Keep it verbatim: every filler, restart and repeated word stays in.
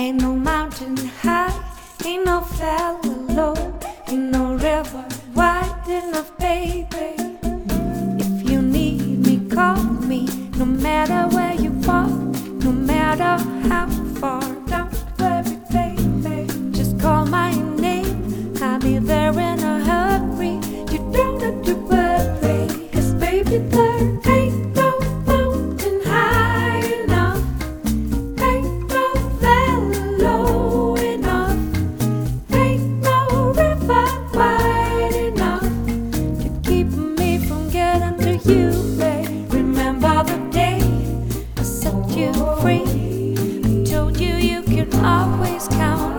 Ain't no mountain high, ain't no valley low, ain't no river wide enough, baby. If you need me, call me, no matter where you are, no matter how far. Don't worry, baby, just call my name, I'll be there in a hurry. You don't have to worry, 'cause baby, there ain't no mountain high enough, ain't no valley low enough, ain't no river wide enough to keep me from getting to you, babe. Remember the day I set you free, I told you you could always count